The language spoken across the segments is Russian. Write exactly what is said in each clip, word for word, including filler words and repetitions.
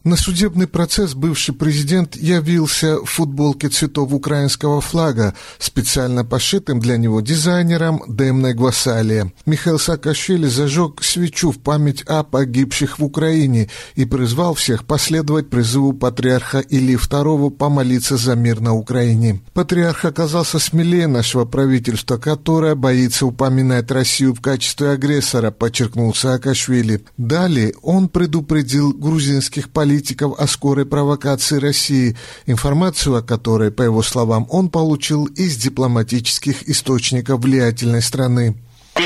На судебный процесс бывший президент явился в футболке цветов украинского флага, специально пошитым для него дизайнером Демной Гвасалия. Михаил Саакашвили зажег свечу в память о погибших в Украине и призвал всех последовать призыву патриарха Илии второго помолиться за мир на Украине. Патриарх оказался смелее нашего правительства, которое боится упоминать Россию в качестве агрессора, подчеркнул Саакашвили. Далее он предупредил грузинских политиков о скорой провокации России, информацию о которой, по его словам, он получил из дипломатических источников влиятельной страны.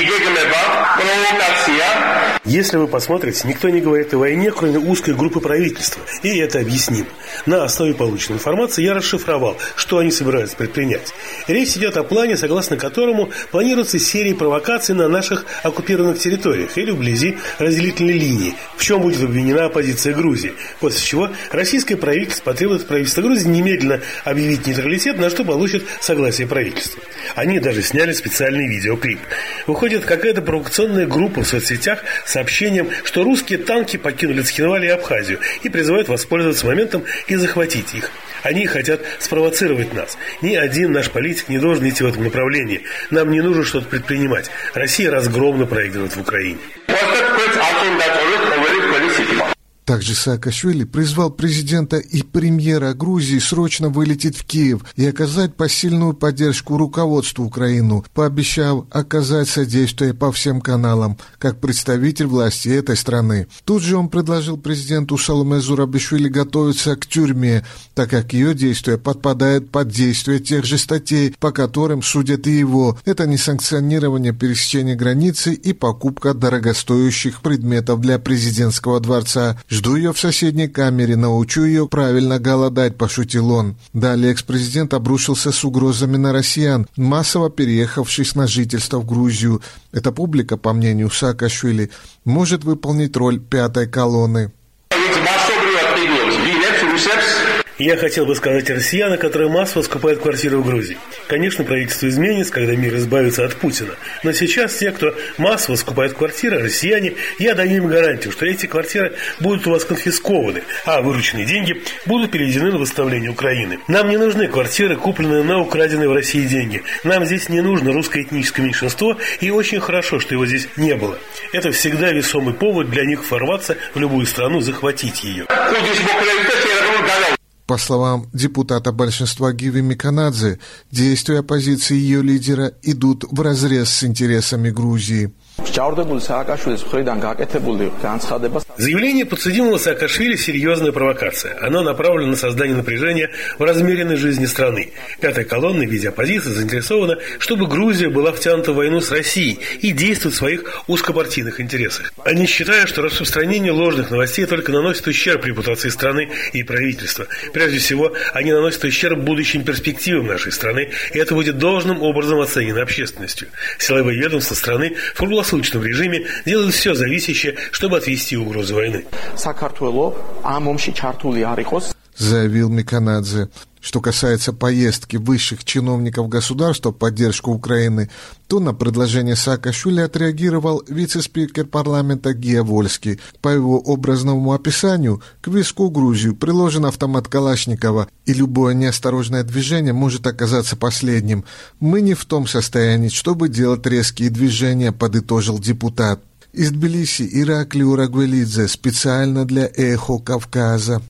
Если вы посмотрите, никто не говорит о войне, кроме узкой группы правительства. И это объяснимо. На основе полученной информации я расшифровал, что они собираются предпринять. Речь идет о плане, согласно которому планируется серия провокаций на наших оккупированных территориях или вблизи разделительной линии, в чем будет обвинена оппозиция Грузии. После чего российское правительство потребует правительства Грузии немедленно объявить нейтралитет, на что получит согласие правительства. Они даже сняли специальный видеоклип. Выходит какая-то провокационная группа в соцсетях с сообщением, что русские танки покинули Цхинваль и Абхазию и призывают воспользоваться моментом и захватить их. Они хотят спровоцировать нас. Ни один наш политик не должен идти в этом направлении. Нам не нужно что-то предпринимать. Россия разгромно проигрывает в Украине. Также Саакашвили призвал президента и премьера Грузии срочно вылететь в Киев и оказать посильную поддержку руководству Украины, пообещав оказать содействие по всем каналам, как представитель власти этой страны. Тут же он предложил президенту Саломе Зурабишвили готовиться к тюрьме, так как ее действия подпадают под действие тех же статей, по которым судят и его. Это несанкционирование пересечения границы и покупка дорогостоящих предметов для президентского дворца. «Жду ее в соседней камере, научу ее правильно голодать», – пошутил он. Далее экс-президент обрушился с угрозами на россиян, массово переехавших на жительство в Грузию. Эта публика, по мнению Саакашвили, может выполнить роль пятой колонны. Я хотел бы сказать россиянам, которые массово скупают квартиры в Грузии. Конечно, правительство изменится, когда мир избавится от Путина. Но сейчас те, кто массово скупает квартиры, россияне, я даю им гарантию, что эти квартиры будут у вас конфискованы, а вырученные деньги будут переведены на восстановление Украины. Нам не нужны квартиры, купленные на украденные в России деньги. Нам здесь не нужно русское этническое меньшинство, и очень хорошо, что его здесь не было. Это всегда весомый повод для них ворваться в любую страну, захватить ее. По словам депутата большинства Гиви Миканадзе, действия оппозиции и ее лидера идут вразрез с интересами Грузии. Заявление подсудимого Саакашвили – серьезная провокация. Оно направлено на создание напряжения в размеренной жизни страны. Пятая колонна в виде оппозиции заинтересована, чтобы Грузия была втянута в войну с Россией и действует в своих узкопартийных интересах. Они считают, что распространение ложных новостей только наносит ущерб репутации страны и правительства. Прежде всего, они наносят ущерб будущим перспективам нашей страны, и это будет должным образом оценено общественностью. Силовые ведомства страны в круглосуточном режиме делают все зависящее, чтобы отвести угрозу войны. Заявил Миканадзе. Что касается поездки высших чиновников государства в поддержку Украины, то на предложение Саакашвили отреагировал вице-спикер парламента Гия Вольский. По его образному описанию, к виску Грузию приложен автомат Калашникова, и любое неосторожное движение может оказаться последним. «Мы не в том состоянии, чтобы делать резкие движения», – подытожил депутат. Из Тбилиси Ираклий Урагвелидзе специально для «Эхо Кавказа».